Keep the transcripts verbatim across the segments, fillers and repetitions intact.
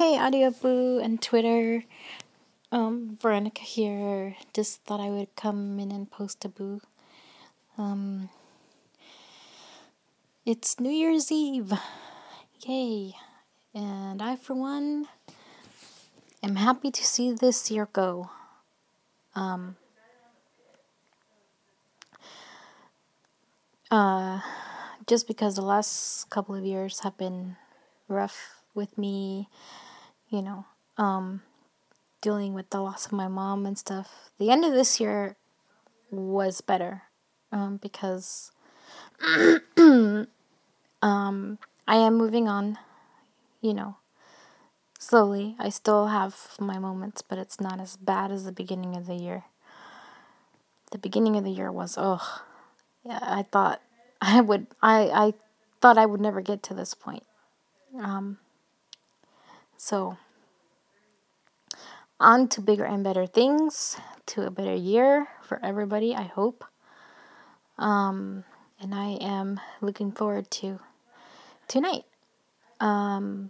Hey, Audio Boo and Twitter. Um, Veronica here. Just thought I would come in and post a boo. Um, it's New Year's Eve. Yay. And I, for one, am happy to see this year go. Um, uh, just because the last couple of years have been rough with me, you know, um, dealing with the loss of my mom and stuff. The end of this year was better, um, because um, I am moving on, you know, slowly. I still have my moments, but it's not as bad as the beginning of the year. The beginning of the year was, oh, yeah, I thought I would, I, I thought I would never get to this point. Um, so, on to bigger and better things, to a better year for everybody, I hope. Um, and I am looking forward to tonight. Um,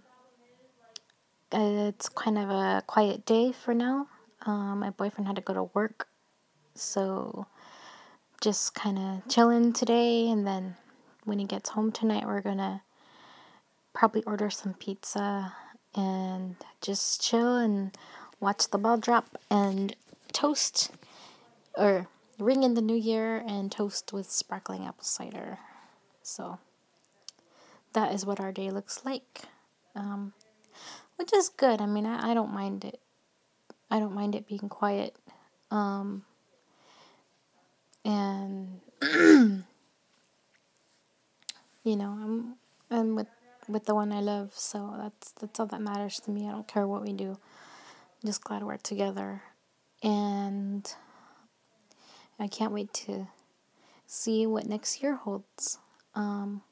it's kind of a quiet day for now. Um, my boyfriend had to go to work, so just kind of chilling today. And then when he gets home tonight, we're gonna probably order some pizza and just chill and watch the ball drop and toast, or ring in the new year and toast with sparkling apple cider. So that is what our day looks like, um, which is good. I mean, I, I don't mind it. I don't mind it being quiet. Um, and you know, I'm I'm with with the one I love, so that's that's all that matters to me. I don't care what we do. I'm just glad we're together, and I can't wait to see what next year holds. Um,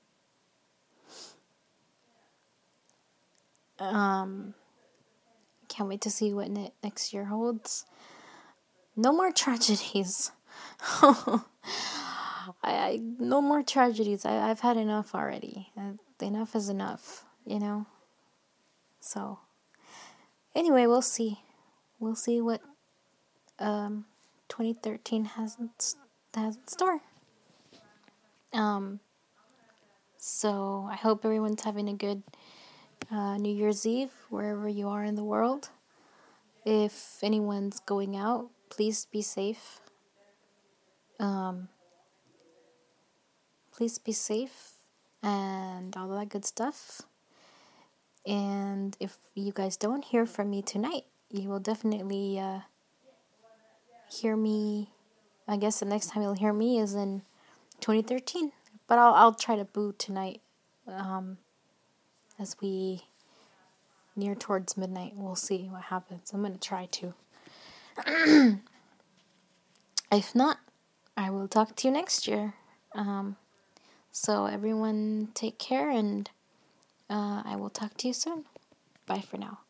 um, can't wait to see what ne- next year holds. No more tragedies. I, I no more tragedies. I, I've had enough already. Uh, enough is enough, you know. So anyway, we'll see. We'll see what um, twenty thirteen has in, has in store. Um, so I hope everyone's having a good uh, New Year's Eve wherever you are in the world. If anyone's going out, please be safe. Um, please be safe and all that good stuff. And if you guys don't hear from me tonight, you will definitely uh, hear me. I guess the next time you'll hear me is in twenty thirteen. But I'll I'll try to boo tonight, um, as we near towards midnight. We'll see what happens. I'm gonna try to. If not, I will talk to you next year. Um, so everyone take care, and uh, I will talk to you soon. Bye for now.